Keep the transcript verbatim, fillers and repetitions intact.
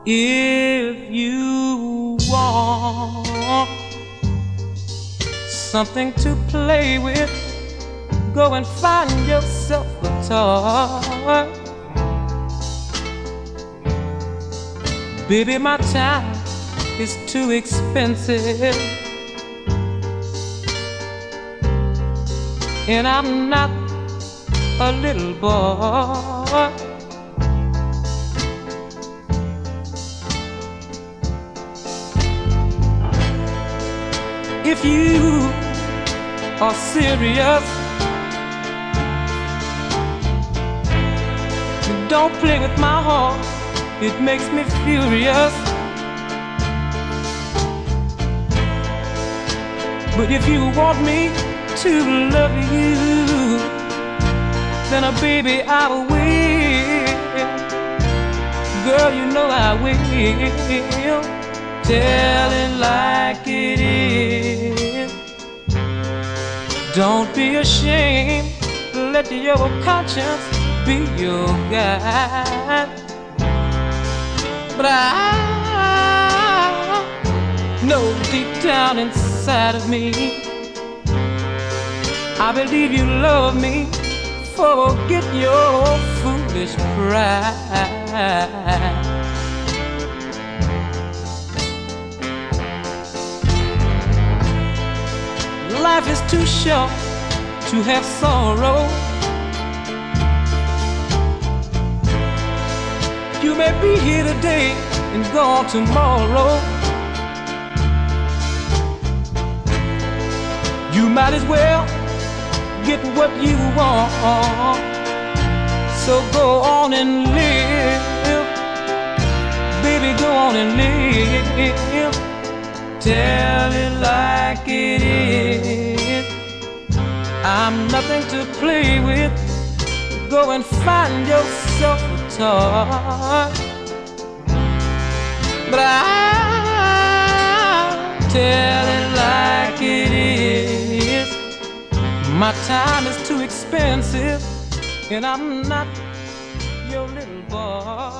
If you want something to play with, go and find yourself a toy. Baby, my time is too expensive, and I'm not a little boy. If you are serious, don't play with my heart, it makes me furious. But if you want me to love you, then, uh, baby, I will. Girl, you know I will. Tell it like it is. Don't be ashamed. Let your conscience be your guide. But I know deep down inside of me, I believe you love me. Forget your foolish pride. Life is too short to have sorrow. You may be here today and gone tomorrow. You might as well get what you want. So go on and live, baby, go on and live. Tell it like it is. I'm nothing to play with. Go and find yourself a toy. But I'll tell it like it is. My time is too expensive, and I'm not your little boy.